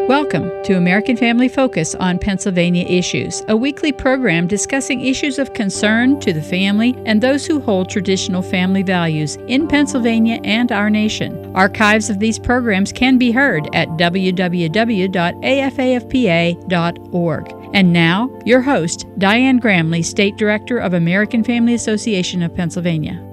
Welcome to American Family Focus on Pennsylvania Issues, a weekly program discussing issues of concern to the family and those who hold traditional family values in Pennsylvania and our nation. Archives of these programs can be heard at www.afafpa.org. And now, your host, Diane Gramley, State Director of American Family Association of Pennsylvania.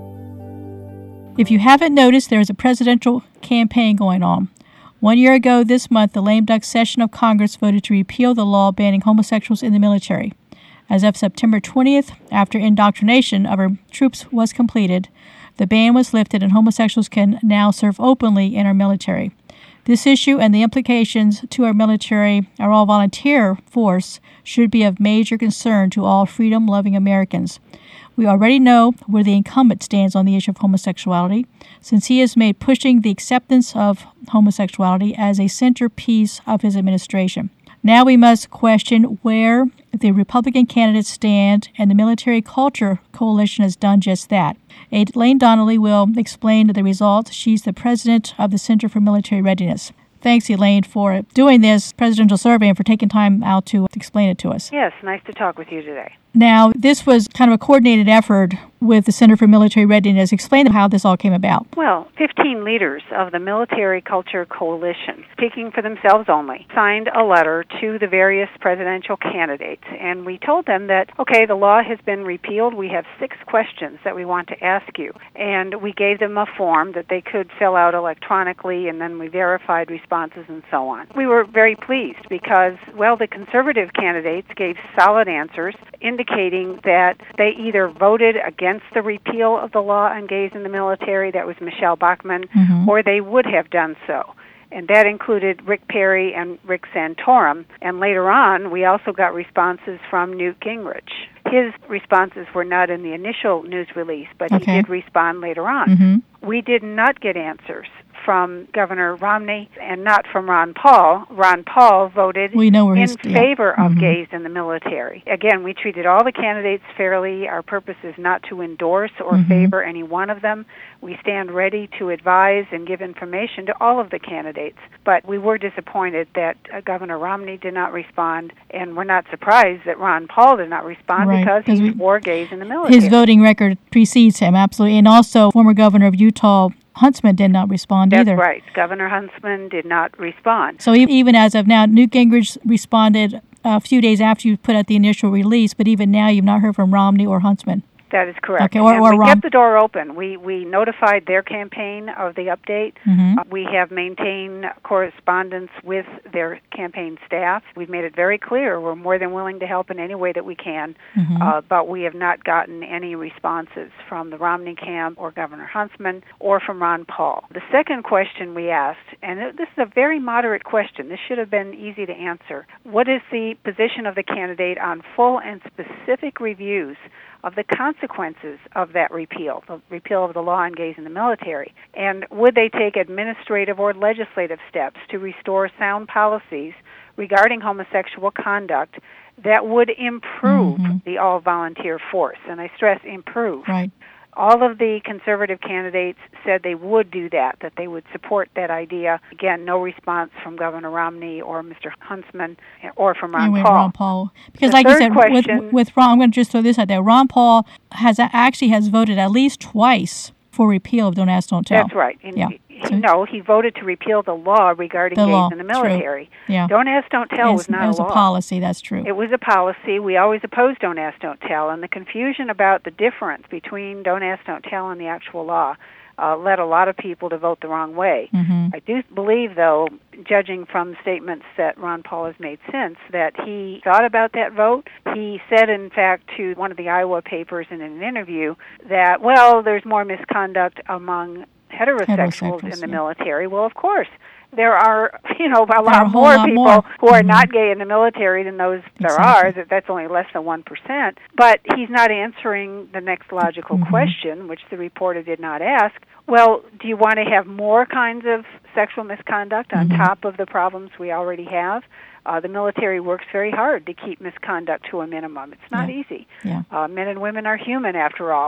If you haven't noticed, there is a presidential campaign going on. 1 year ago this month, the lame duck session of Congress voted to repeal the law banning homosexuals in the military. As of September 20th, after indoctrination of our troops was completed, the ban was lifted and homosexuals can now serve openly in our military. This issue and the implications to our military, our all-volunteer force, should be of major concern to all freedom-loving Americans. We already know where the incumbent stands on the issue of homosexuality, since he has made pushing the acceptance of homosexuality as a centerpiece of his administration. Now we must question where the Republican candidates stand, and the Military Culture Coalition has done just that. Elaine Donnelly will explain the results. She's the president of the Center for Military Readiness. Thanks, Elaine, for doing this presidential survey and for taking time out to explain it to us. Yes, nice to talk with you today. Now, this was kind of a coordinated effort with the Center for Military Readiness. Explain how this all came about. Well, 15 leaders of the Military Culture Coalition, speaking for themselves only, signed a letter to the various presidential candidates. And we told them that, okay, the law has been repealed. We have 6 questions that we want to ask you. And we gave them a form that they could fill out electronically, and then we verified responses and so on. We were very pleased because, well, the conservative candidates gave solid answers, indicating that they either voted against the repeal of the law on gays in the military, that was Michelle Bachmann, or they would have done so. And that included Rick Perry and Rick Santorum. And later on, we also got responses from Newt Gingrich. His responses were not in the initial news release, but he did respond later on. We did not get answers from Governor Romney and not from Ron Paul. Ron Paul voted in favor of gays in the military. Again, we treated all the candidates fairly. Our purpose is not to endorse or favor any one of them. We stand ready to advise and give information to all of the candidates. But we were disappointed that Governor Romney did not respond, and we're not surprised that Ron Paul did not respond because he's for gays in the military. His voting record precedes him, absolutely. And also, former governor of Utah, Huntsman, did not respond either. That's right. Governor Huntsman did not respond. So even as of now, Newt Gingrich responded a few days after you put out the initial release, but even now you've not heard from Romney or Huntsman. That is correct. Okay, and we kept the door open. We notified their campaign of the update. We have maintained correspondence with their campaign staff. We've made it very clear we're more than willing to help in any way that we can, but we have not gotten any responses from the Romney camp or Governor Huntsman or from Ron Paul. The second question we asked, and this is a very moderate question, this should have been easy to answer, what is the position of the candidate on full and specific reviews of the consequences of that repeal, the repeal of the law on gays in the military? And would they take administrative or legislative steps to restore sound policies regarding homosexual conduct that would improve the all-volunteer force? And I stress improve. Right. All of the conservative candidates said they would do that they would support that idea. Again, no response from Governor Romney or Mr. Huntsman or from Ron Paul. Ron Paul. Because like you said, with Ron, I'm going to just throw this out there, Ron Paul has voted at least twice for repeal of Don't Ask, Don't Tell. That's right. No, he voted to repeal the law regarding gays in the military. True. Yeah. Don't Ask, Don't Tell was not a law. It was a policy, that's true. It was a policy. We always opposed Don't Ask, Don't Tell, and the confusion about the difference between Don't Ask, Don't Tell and the actual law led a lot of people to vote the wrong way. I do believe, though, judging from statements that Ron Paul has made since, that he thought about that vote. He said, in fact, to one of the Iowa papers in an interview that, well, there's more misconduct among heterosexuals in the military. Well, of course. There are, a lot more people who are not gay in the military than those there are. That's only less than 1%. But he's not answering the next logical question, which the reporter did not ask. Well, do you want to have more kinds of sexual misconduct on top of the problems we already have? The military works very hard to keep misconduct to a minimum. It's not easy. Men and women are human, after all.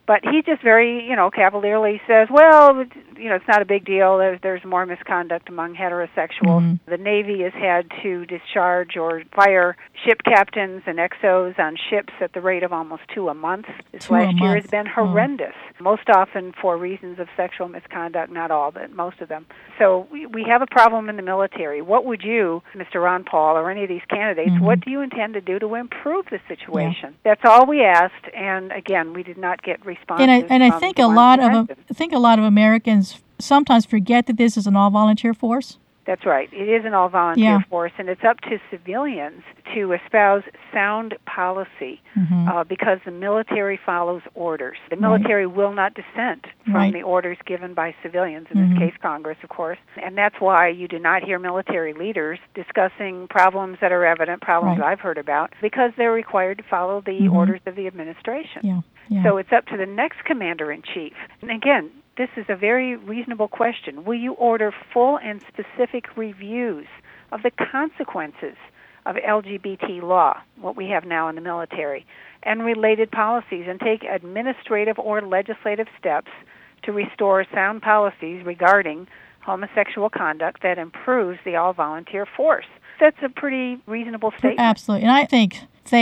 But he just very, cavalierly says, well, it's not a big deal. There's more misconduct among heterosexuals. The Navy has had to discharge or fire ship captains and XOs on ships at the rate of almost 2 a month. This last year has been horrendous, most often for reasons of sexual misconduct, not all, but most of them. So we have a problem in the military. What would you, Mr. Ron Paul, or any of these candidates, what do you intend to do to improve the situation? That's all we asked, and again, we did not get responses. And I think a lot of Americans sometimes forget that this is an all-volunteer force. That's right. It is an all-volunteer force, and it's up to civilians to espouse sound policy because the military follows orders. The military will not dissent from the orders given by civilians, in this case Congress, of course. And that's why you do not hear military leaders discussing problems that are evident, problems I've heard about, because they're required to follow the orders of the administration. So it's up to the next commander-in-chief. And again, this is a very reasonable question. Will you order full and specific reviews of the consequences of LGBT law, what we have now in the military, and related policies, and take administrative or legislative steps to restore sound policies regarding homosexual conduct that improves the all-volunteer force? That's a pretty reasonable statement. Absolutely. And I think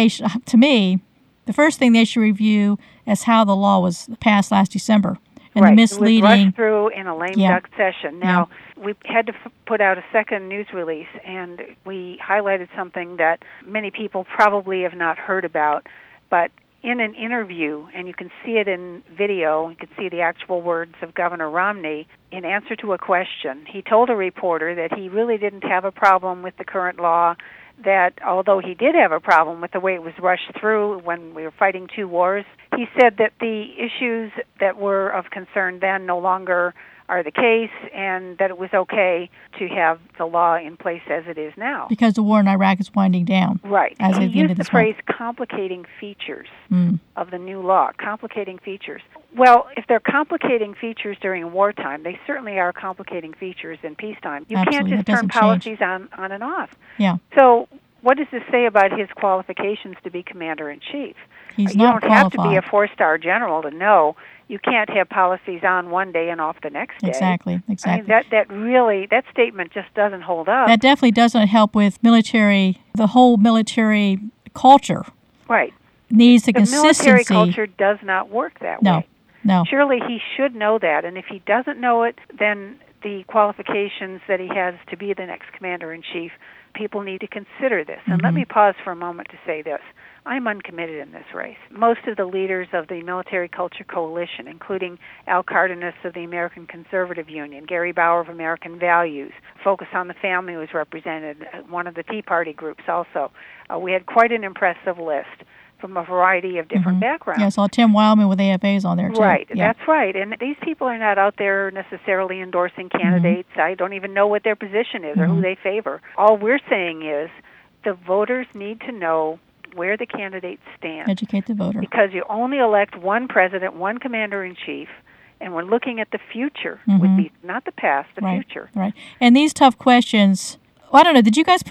to me, the first thing they should review is how the law was passed last December. And the misleading. It was rushed through in a lame duck session. Now, we had to put out a second news release, and we highlighted something that many people probably have not heard about, but in an interview, and you can see it in video, you can see the actual words of Governor Romney, in answer to a question, he told a reporter that he really didn't have a problem with the current law, that although he did have a problem with the way it was rushed through when we were fighting 2 wars, he said that the issues that were of concern then no longer are the case, and that it was okay to have the law in place as it is now. Because the war in Iraq is winding down. Right. He used the phrase complicating features of the new law, complicating features. Well, if they're complicating features during wartime, they certainly are complicating features in peacetime. You can't just turn policies on and off. Yeah. So what does this say about his qualifications to be commander-in-chief? He's you not don't qualified. have to be a 4-star general to know you can't have policies on one day and off the next day. Exactly. I mean, that statement just doesn't hold up. That definitely doesn't help with military, the whole military culture. Right. Needs the consistency. The military culture does not work that way. No. Surely he should know that, and if he doesn't know it, then the qualifications that he has to be the next commander-in-chief, people need to consider this. And let me pause for a moment to say this. I'm uncommitted in this race. Most of the leaders of the Military Culture Coalition, including Al Cardenas of the American Conservative Union, Gary Bauer of American Values, Focus on the Family was represented, one of the Tea Party groups also. We had quite an impressive list from a variety of different backgrounds. Yeah, I saw Tim Wildman with AFAs on there, too. Right, that's right. And these people are not out there necessarily endorsing candidates. I don't even know what their position is or who they favor. All we're saying is the voters need to know where the candidates stand. Educate the voter. Because you only elect one president, one commander-in-chief, and we're looking at the future, would be not the past, the future. Right. And these tough questions, I don't know, did you guys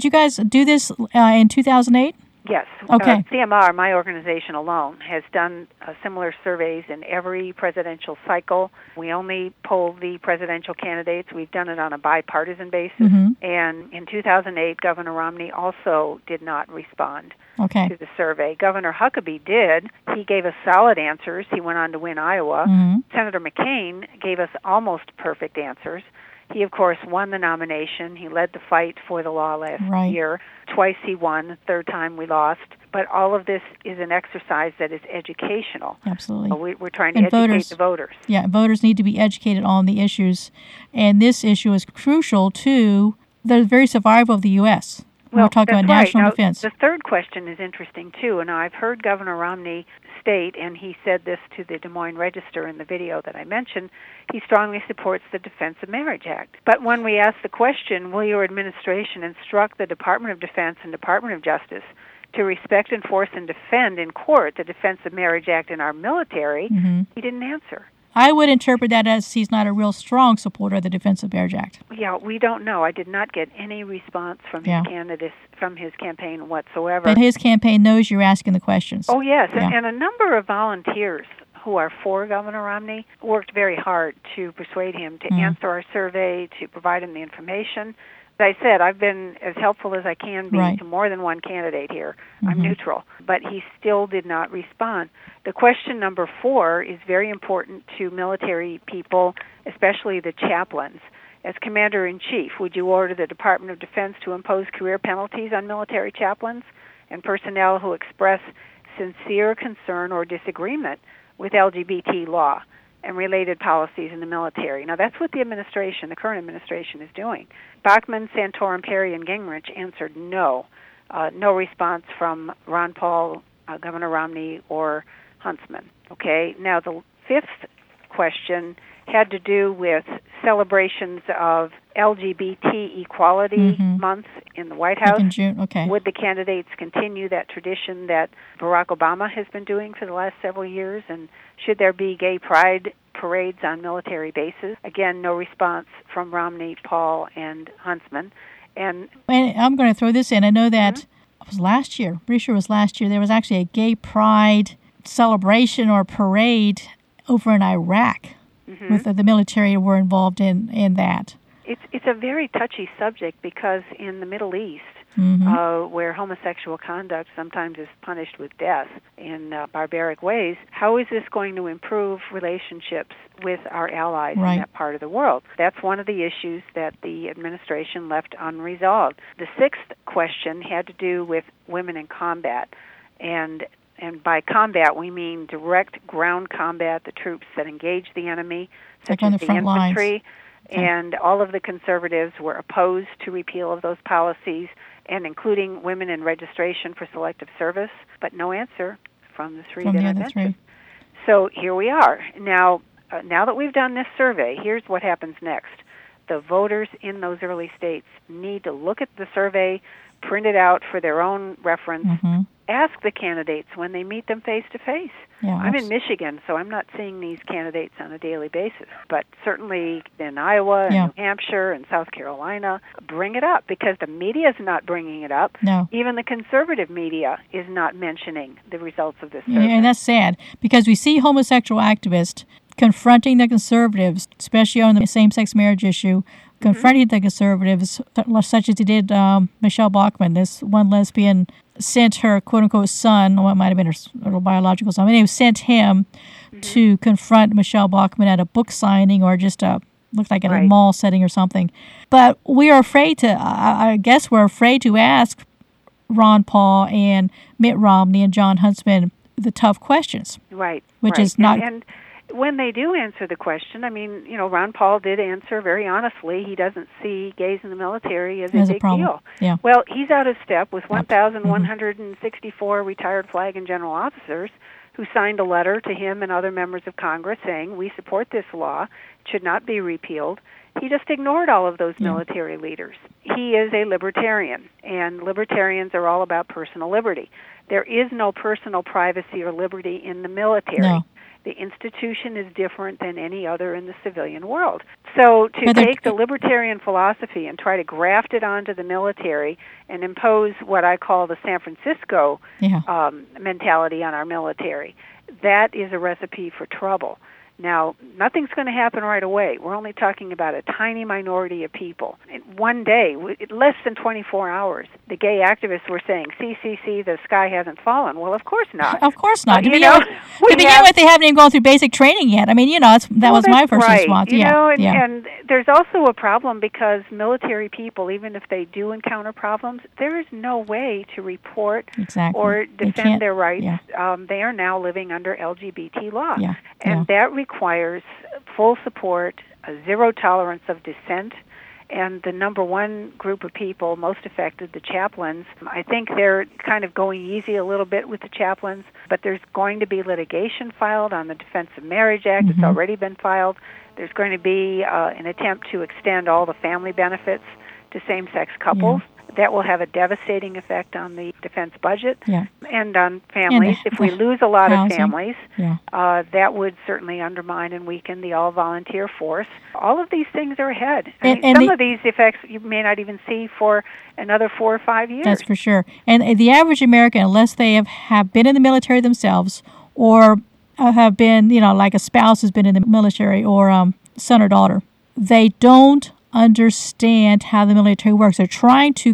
do this in 2008? Yes. Okay. CMR, my organization alone, has done similar surveys in every presidential cycle. We only poll the presidential candidates. We've done it on a bipartisan basis. And in 2008, Governor Romney also did not respond to the survey. Governor Huckabee did. He gave us solid answers. He went on to win Iowa. Senator McCain gave us almost perfect answers. He, of course, won the nomination. He led the fight for the law last year. Twice he won. The third time we lost. But all of this is an exercise that is educational. Absolutely. We're trying to educate the voters. Yeah, voters need to be educated on the issues. And this issue is crucial to the very survival of the U.S. We're talking about national defense. The third question is interesting, too, and I've heard Governor Romney state, and he said this to the Des Moines Register in the video that I mentioned, he strongly supports the Defense of Marriage Act. But when we ask the question, will your administration instruct the Department of Defense and Department of Justice to respect, enforce, and defend in court the Defense of Marriage Act in our military, he didn't answer. I would interpret that as he's not a real strong supporter of the Defense of Marriage Act. Yeah, we don't know. I did not get any response from his candidates, from his campaign whatsoever. But his campaign knows you're asking the questions. Oh, yes, and a number of volunteers who are for Governor Romney, worked very hard to persuade him to answer our survey, to provide him the information. As I said, I've been as helpful as I can be to more than one candidate here. I'm neutral. But he still did not respond. The question number 4 is very important to military people, especially the chaplains. As Commander-in-Chief, would you order the Department of Defense to impose career penalties on military chaplains and personnel who express sincere concern or disagreement with LGBT law and related policies in the military? Now, that's what the current administration is doing. Bachmann, Santorum, Perry, and Gingrich answered no. No response from Ron Paul, Governor Romney, or Huntsman. Okay, now the 5th question had to do with celebrations of LGBT equality month in the White House. In June, okay. Would the candidates continue that tradition that Barack Obama has been doing for the last several years? And should there be gay pride parades on military bases? Again, no response from Romney, Paul, and Huntsman. And I'm going to throw this in. I know that it was last year, pretty sure it was last year, there was actually a gay pride celebration or parade over in Iraq with the military were involved in that. It's a very touchy subject because in the Middle East, where homosexual conduct sometimes is punished with death in barbaric ways, how is this going to improve relationships with our allies in that part of the world? That's one of the issues that the administration left unresolved. The 6th question had to do with women in combat, and by combat we mean direct ground combat, the troops that engage the enemy, such as the infantry. Lines. And all of the conservatives were opposed to repeal of those policies, and including women in registration for selective service, but no answer from the 3 that I mentioned. So here we are. Now that we've done this survey, here's what happens next. The voters in those early states need to look at the survey, print it out for their own reference, ask the candidates when they meet them face-to-face. Yeah, I'm in Michigan, so I'm not seeing these candidates on a daily basis. But certainly in Iowa and New Hampshire and South Carolina, bring it up, because the media is not bringing it up. No. Even the conservative media is not mentioning the results of this survey. Yeah, and that's sad, because we see homosexual activists confronting the conservatives, especially on the same-sex marriage issue, confronting the conservatives, such as he did Michelle Bachmann. This one lesbian sent her quote-unquote son, or it might have been her biological son, anyway, sent him to confront Michelle Bachmann at a book signing or just looked like at a mall setting or something. But we are afraid to, I guess we're afraid to ask Ron Paul and Mitt Romney and John Huntsman the tough questions. Right. Which is not... And when they do answer the question, I mean, Ron Paul did answer very honestly. He doesn't see gays in the military as a big deal. Yeah. Well, he's out of step with 1,164 retired flag and general officers who signed a letter to him and other members of Congress saying, we support this law, it should not be repealed. He just ignored all of those military leaders. He is a libertarian, and libertarians are all about personal liberty. There is no personal privacy or liberty in the military. No. The institution is different than any other in the civilian world. So to take the libertarian philosophy and try to graft it onto the military and impose what I call the San Francisco mentality on our military, that is a recipe for trouble. Now, nothing's going to happen right away. We're only talking about a tiny minority of people. In one day, less than 24 hours, the gay activists were saying, see, the sky hasn't fallen. Well, of course not. Of course not. To begin with, they haven't even gone through basic training yet. I mean, that was my first response. And there's also a problem because military people, even if they do encounter problems, there is no way to report or defend their rights. Yeah. They are now living under LGBT law. Yeah. And that requires full support, a zero tolerance of dissent, and the number one group of people most affected, the chaplains. I think they're kind of going easy a little bit with the chaplains, but there's going to be litigation filed on the Defense of Marriage Act. It's already been filed. There's going to be an attempt to extend all the family benefits to same-sex couples. That will have a devastating effect on the defense budget and on families. If we lose a lot of families, that would certainly undermine and weaken the all-volunteer force. All of these things are ahead. Some of these effects you may not even see for another 4 or 5 years. That's for sure. And the average American, unless they have been in the military themselves or have been, like a spouse has been in the military or son or daughter, they don't understand how the military works. They're trying to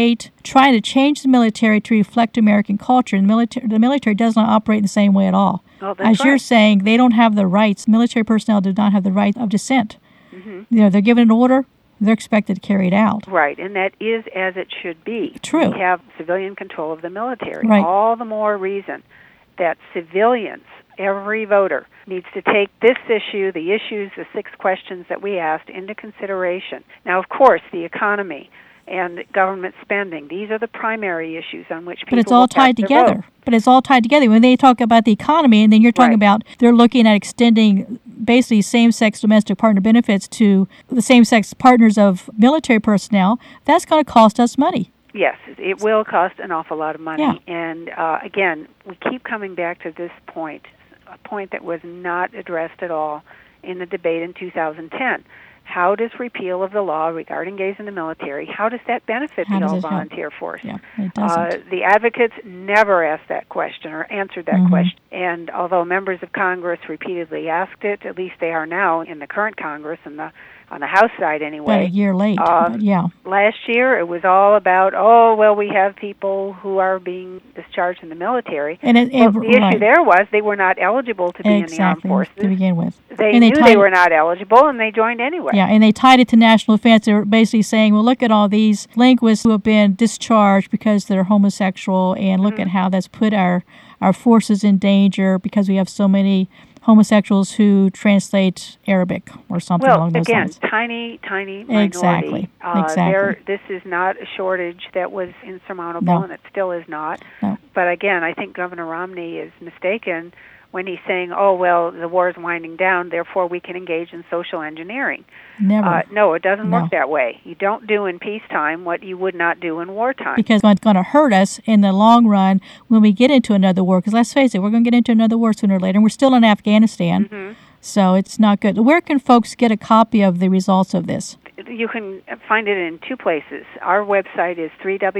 change the military to reflect American culture. And the military does not operate in the same way at all. Oh, As you're saying, they don't have the rights. Military personnel do not have the right of dissent. Mm-hmm. They're given an order. They're expected to carry it out. Right, and that is as it should be. True. We have civilian control of the military. Right. All the more reason that civilians, every voter, needs to take this issue, the 6 questions that we asked, into consideration. Now, of course, the economy and government spending, these are the primary issues on which people But it's all tied together. But it's all tied together. When they talk about the economy, and then you're talking about they're looking at extending basically same-sex domestic partner benefits to the same-sex partners of military personnel, that's going to cost us money. Yes, it will cost an awful lot of money. Yeah. And again, we keep coming back to this point, a point that was not addressed at all in the debate in 2010. How does repeal of the law regarding gays in the military, how does that benefit the all-volunteer force? Yeah, it doesn't. The advocates never asked that question or answered that question. And although members of Congress repeatedly asked it, at least they are now in the current Congress and on the House side anyway. About a year late, but yeah. Last year it was all about, we have people who are being discharged in the military. And the issue there was they were not eligible to be in the armed forces. To begin with. They knew they were not eligible, and they joined anyway. Yeah, and they tied it to national defense. They were basically saying, well, look at all these linguists who have been discharged because they're homosexual, and look at how that's put our forces in danger because we have so many homosexuals who translate Arabic or something along those lines. Well, again, tiny minority. Exactly. This is not a shortage that was insurmountable, and it still is not. No. But again, I think Governor Romney is mistaken when he's saying, the war is winding down, therefore we can engage in social engineering. Never. No, it doesn't work that way. You don't do in peacetime what you would not do in wartime. Because it's going to hurt us in the long run when we get into another war. Because let's face it, we're going to get into another war sooner or later. And we're still in Afghanistan, so it's not good. Where can folks get a copy of the results of this? You can find it in 2 places. Our website is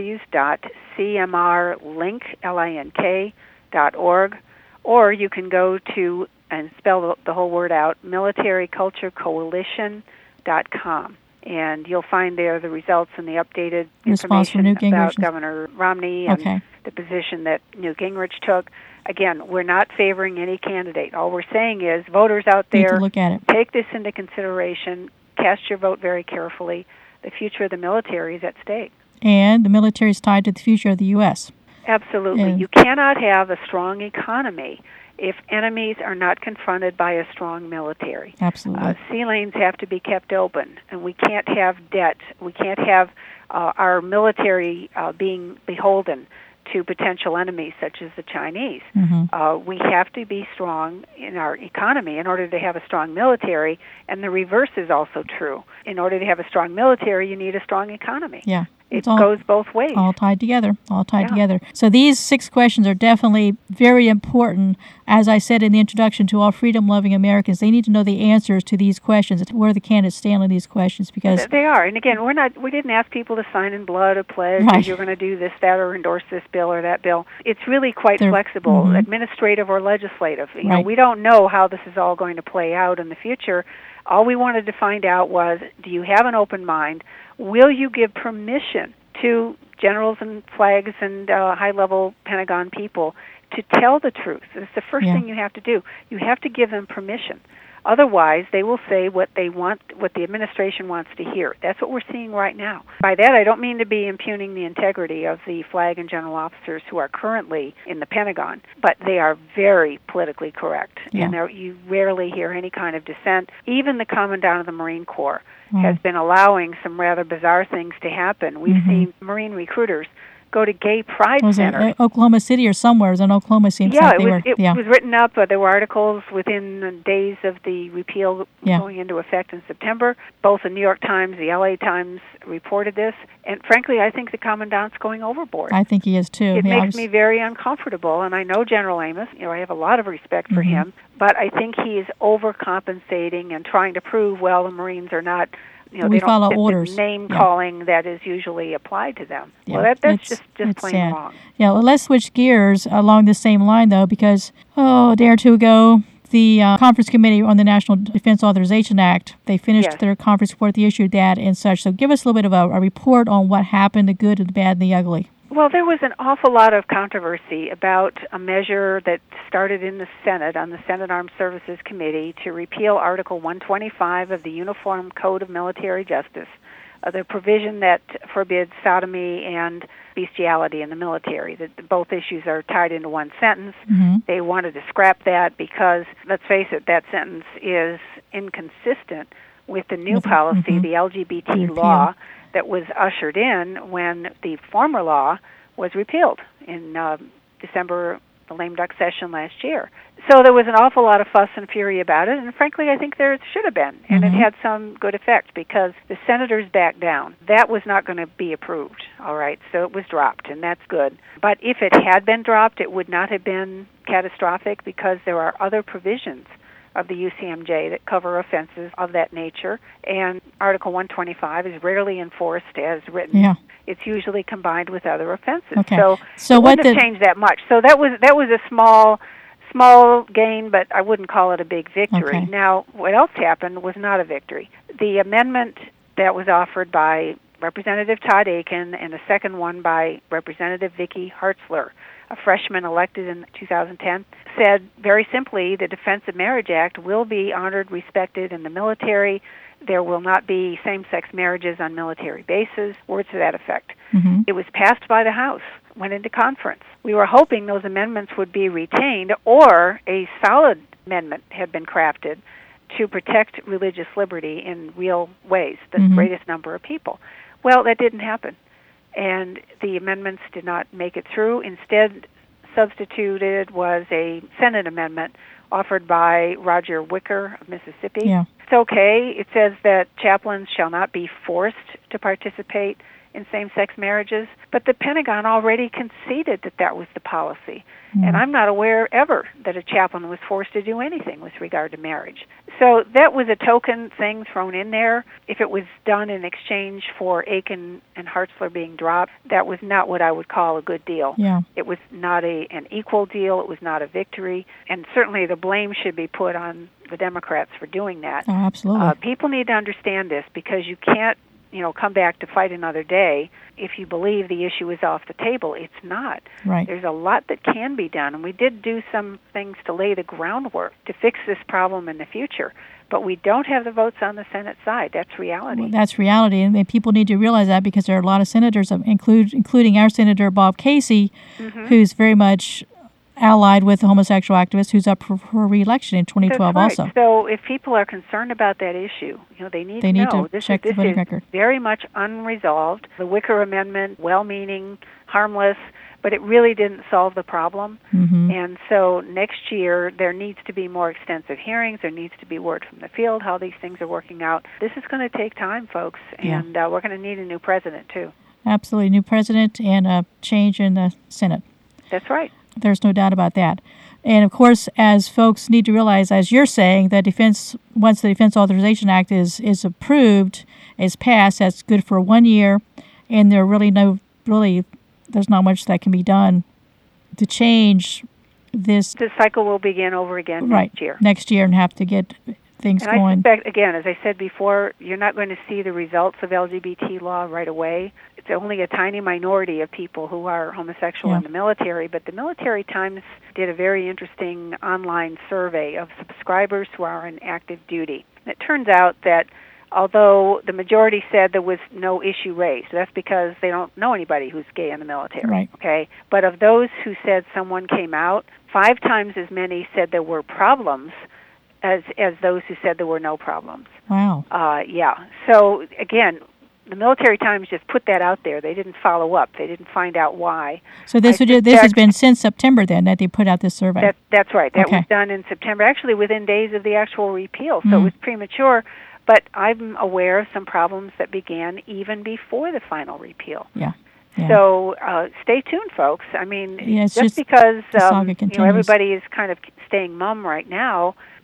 www.cmrlink.org, or you can go to and spell the whole word out, militaryculturecoalition.com. And you'll find there the results and the updated information about Governor Romney and the position that Newt Gingrich took. Again, we're not favoring any candidate. All we're saying is voters out there, look at it. Take this into consideration, cast your vote very carefully. The future of the military is at stake. And the military is tied to the future of the U.S. Absolutely. You cannot have a strong economy if enemies are not confronted by a strong military. Absolutely. Sea lanes have to be kept open, and we can't have debt. We can't have our military being beholden to potential enemies such as the Chinese. We have to be strong in our economy in order to have a strong military, and the reverse is also true. In order to have a strong military, you need a strong economy. Yeah. It goes both ways. All tied together. So these 6 questions are definitely very important. As I said in the introduction, to all freedom-loving Americans, they need to know the answers to these questions, where the candidates stand on these questions, because they are. And again, we didn't ask people to sign in blood a pledge, or you're going to do this, that, or endorse this bill or that bill. It's really quite flexible, administrative or legislative. You know, we don't know how this is all going to play out in the future. All we wanted to find out was, do you have an open mind? Will you give permission to generals and flags and high-level Pentagon people to tell the truth? It's the first thing you have to do. You have to give them permission. Otherwise, they will say what they want, what the administration wants to hear. That's what we're seeing right now. By that, I don't mean to be impugning the integrity of the flag and general officers who are currently in the Pentagon, but they are very politically correct. And you rarely hear any kind of dissent. Even the Commandant of the Marine Corps has been allowing some rather bizarre things to happen. We've seen Marine recruiters go to gay pride centers. Oklahoma City or somewhere. It was in Oklahoma. It was written up. There were articles within days of the repeal going into effect in September. Both the New York Times, the LA Times reported this. And frankly, I think the Commandant's going overboard. I think he is too. It makes me very uncomfortable. And I know General Amos. I have a lot of respect for him. But I think he is overcompensating and trying to prove, the Marines are not we they follow don't get orders. the name calling that is usually applied to them. Yeah. Well, that's just plain sad. wrong. Yeah, well, let's switch gears along the same line, though, because, a day or two ago, the Conference Committee on the National Defense Authorization Act, they finished their conference report, they issued that and such. So give us a little bit of a report on what happened, the good, the bad, and the ugly. Well, there was an awful lot of controversy about a measure that started in the Senate, on the Senate Armed Services Committee, to repeal Article 125 of the Uniform Code of Military Justice, the provision that forbids sodomy and bestiality in the military. Both issues are tied into one sentence. Mm-hmm. They wanted to scrap that because, let's face it, that sentence is inconsistent with the new policy, the LGBT law, that was ushered in when the former law was repealed in December, the lame duck session last year. So there was an awful lot of fuss and fury about it, and frankly, I think there should have been, and it had some good effect because the senators backed down. That was not going to be approved, all right, so it was dropped, and that's good. But if it had been dropped, it would not have been catastrophic because there are other provisions of the UCMJ that cover offenses of that nature, and Article 125 is rarely enforced as written. Yeah. It's usually combined with other offenses. Okay. So it wouldn't have changed that much. So that was a small gain, but I wouldn't call it a big victory. Okay. Now, what else happened was not a victory. The amendment that was offered by Representative Todd Akin and a second one by Representative Vicky Hartzler, a freshman elected in 2010, said very simply the Defense of Marriage Act will be honored, respected in the military. There will not be same-sex marriages on military bases, words to that effect. Mm-hmm. It was passed by the House, went into conference. We were hoping those amendments would be retained or a solid amendment had been crafted to protect religious liberty in real ways, the greatest number of people. Well, that didn't happen, and the amendments did not make it through. Instead, substituted was a Senate amendment offered by Roger Wicker of Mississippi. Yeah. It's okay. It says that chaplains shall not be forced to participate in same-sex marriages, but the Pentagon already conceded that that was the policy. And I'm not aware ever that a chaplain was forced to do anything with regard to marriage. So that was a token thing thrown in there. If it was done in exchange for Akin and Hartzler being dropped, that was not what I would call a good deal. Yeah. It was not an equal deal. It was not a victory. And certainly the blame should be put on the Democrats for doing that. Oh, absolutely. People need to understand this because you can't come back to fight another day if you believe the issue is off the table. It's not. Right. There's a lot that can be done, and we did do some things to lay the groundwork to fix this problem in the future. But we don't have the votes on the Senate side. That's reality. Well, that's reality, and people need to realize that because there are a lot of senators, including our Senator Bob Casey, who's very much allied with the homosexual activist who's up for re-election in 2012 That's right. also. So if people are concerned about that issue, they need to know to check the voting record. Very much unresolved. The Wicker Amendment, well-meaning, harmless, but it really didn't solve the problem. And so next year there needs to be more extensive hearings. There needs to be word from the field how these things are working out. This is going to take time, folks, and we're going to need a new president too. Absolutely, new president and a change in the Senate. That's right. There's no doubt about that. And, of course, as folks need to realize, as you're saying, that once the Defense Authorization Act is approved, is passed, that's good for 1 year, and there's not much that can be done to change this. The cycle will begin over again next year. Next year, and have to get things going. I suspect, again, as I said before, you're not going to see the results of LGBT law right away. It's only a tiny minority of people who are homosexual in the military, but the Military Times did a very interesting online survey of subscribers who are in active duty. And it turns out that although the majority said there was no issue raised, that's because they don't know anybody who's gay in the military. Right. Okay? But of those who said someone came out, 5 times as many said there were problems as those who said there were no problems. Wow. So, again, the Military Times just put that out there. They didn't follow up. They didn't find out why. So this has been since September then that they put out this survey? That's right. That was done in September, actually within days of the actual repeal, so it was premature. But I'm aware of some problems that began even before the final repeal. Yeah. So stay tuned, folks. I mean, just because the saga continues. everybody is kind of staying mum right now,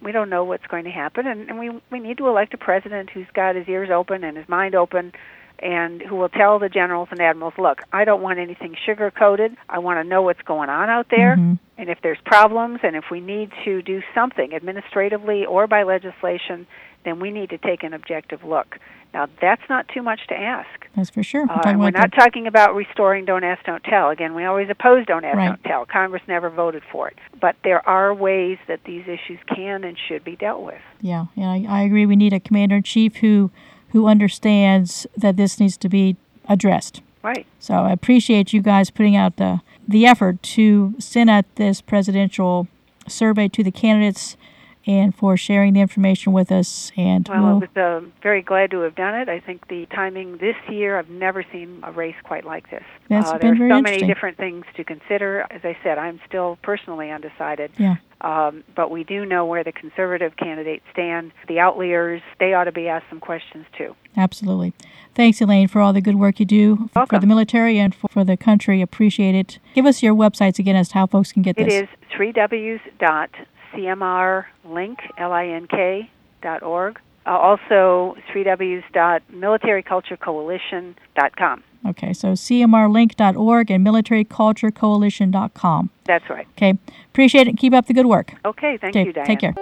We don't know what's going to happen, and we need to elect a president who's got his ears open and his mind open, and who will tell the generals and admirals, look, I don't want anything sugar-coated. I want to know what's going on out there, and if there's problems, and if we need to do something administratively or by legislation, then we need to take an objective look. Now, that's not too much to ask. That's for sure. We're not talking about restoring Don't Ask, Don't Tell. Again, we always oppose Don't Ask, Don't Tell. Congress never voted for it. But there are ways that these issues can and should be dealt with. Yeah, I agree. We need a commander-in-chief who understands that this needs to be addressed. Right. So I appreciate you guys putting out the effort to send out this presidential survey to the candidates and for sharing the information with us. And I was very glad to have done it. I think the timing this year, I've never seen a race quite like this. That's been very interesting. There are so many different things to consider. As I said, I'm still personally undecided. Yeah. But we do know where the conservative candidates stand. The outliers, they ought to be asked some questions too. Absolutely. Thanks, Elaine, for all the good work you do for the military and for the country. Appreciate it. Give us your websites again as to how folks can get this. It is 3Ws.cmrlink.org. Also, 3Ws.militaryculturecoalition.com. Okay, so cmrlink.org and militaryculturecoalition.com. That's right. Okay, appreciate it. Keep up the good work. Okay, thank you, Diane. Take care.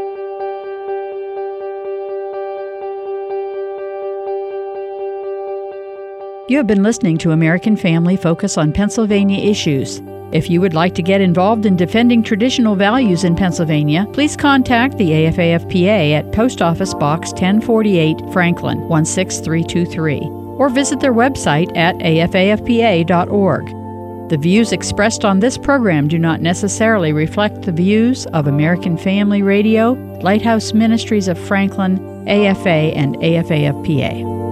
You have been listening to American Family Focus on Pennsylvania Issues. If you would like to get involved in defending traditional values in Pennsylvania, please contact the AFAFPA at Post Office Box 1048, Franklin, 16323, or visit their website at afafpa.org. The views expressed on this program do not necessarily reflect the views of American Family Radio, Lighthouse Ministries of Franklin, AFA, and AFAFPA.